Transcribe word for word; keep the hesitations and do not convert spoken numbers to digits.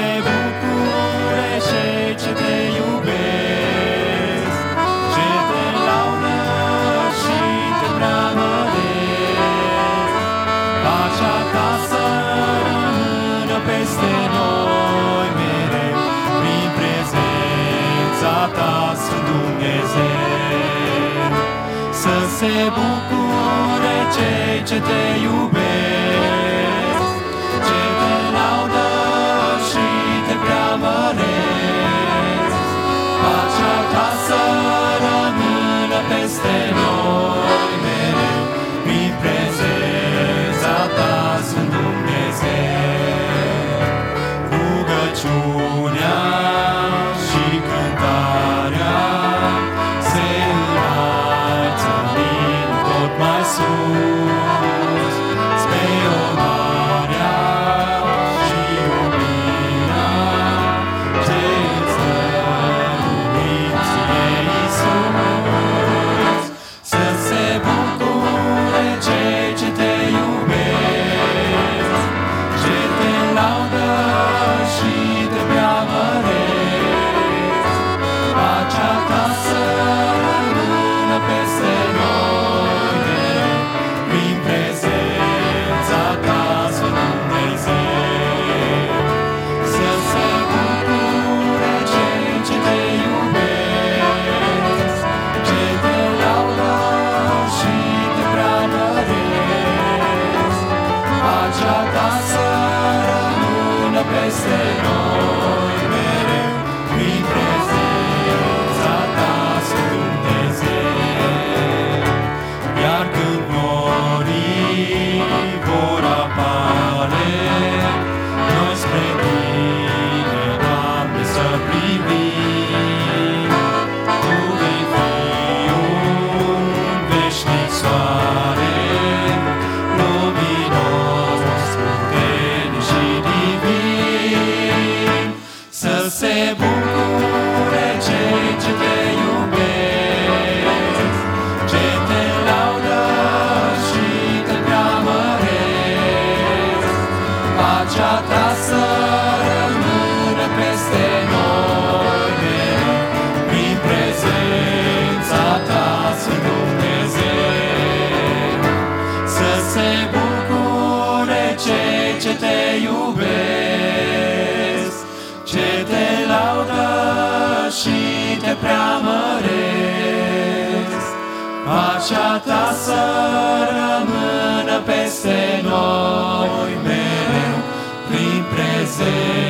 bucure cei ce te iubesc, ce te laudă și te preamăresc. Pacea ta să rămână peste noi mereu, prin prezența ta, Sfânt Dumnezeu. Să se bucure cei ce te iubesc, ce te laudă și te preamăresc. Pacea ta să rămână peste noi mereu, prin prezența ta, Sfânt Dumnezeu. Rugăciunea și cântarea se înalță din tot mai sus, spre onoarea și iubirea ce îți dăruim ție, Iisus. Să se bucure cei ce te iubesc, ce te laudă și te preamăresc. Pacea ta să rămână peste noi mereu, prin prezența ta, Sfânt Dumnezeu. Să se bucure cei ce te iubesc, ce te laudă și te preamăresc. Pacea ta să rămână peste noi mereu, prin prezența ta, Sfânt Dumnezeu. Iar când norii vor apare, noi spre tine, Doamne, să privim. Tu vei fi un veșnic soare, luminos, puternic și divin. Să se bucure cei ce te iubesc, ce te laudă și te preamăresc. Pacea ta să rămână peste noi mereu, prin prezența ta, Sfânt Dumnezeu. Să se bucure cei ce te iubesc, ce te laudă și te preamăresc. Pacea ta să rămână peste noi mereu, prin prezența